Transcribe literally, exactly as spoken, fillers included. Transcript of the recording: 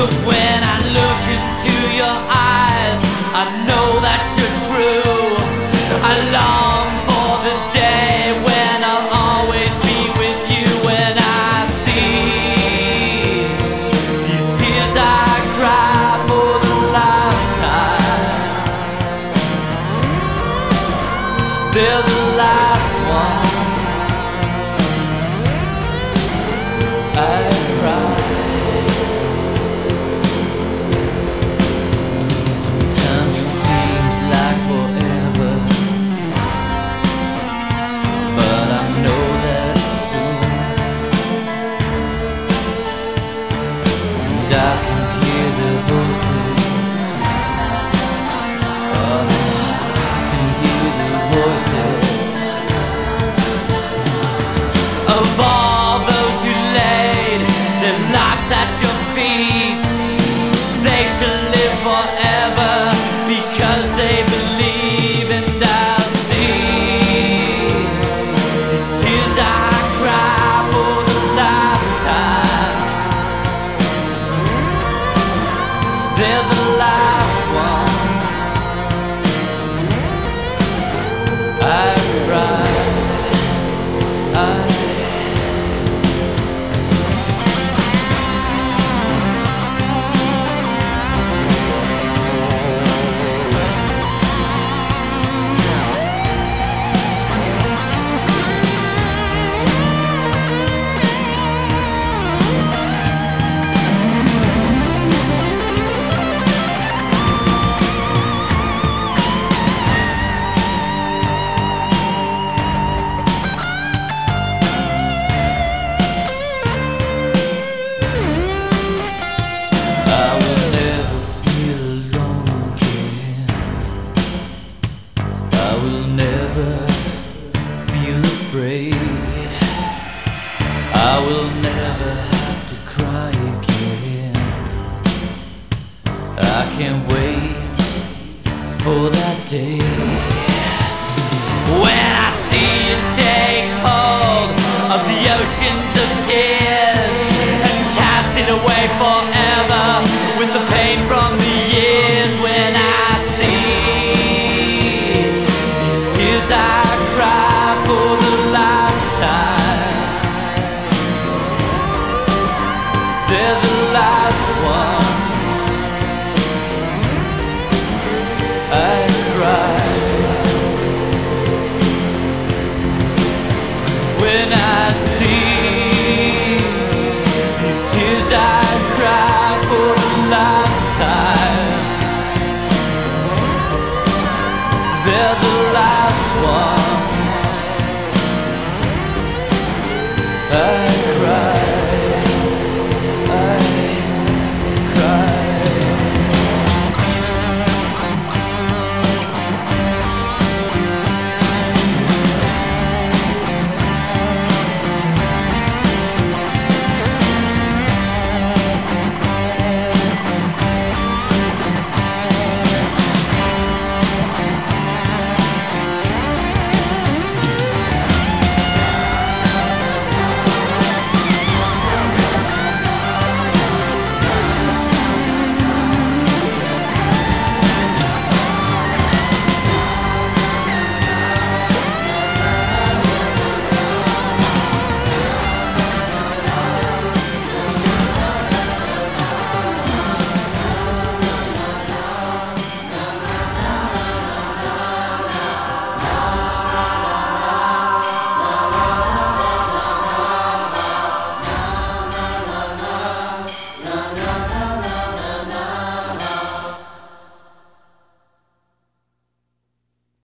But when I look into your eyes, I know that you're true. I long for the day when I'll always be with you. When I see these tears I cry for the last time, they're the last ones I cry. Sometimes it seems like forever, but I know that soon, and I can hear the voices. Oh, I can hear the voices of all those who laid their lives at your feet. They shall live forever because they believe, and I'll see these tears I cry for the last time, they're the last ones I cry. I I will never have to cry again. I can't wait for that day when I see you take hold of the oceans of tears.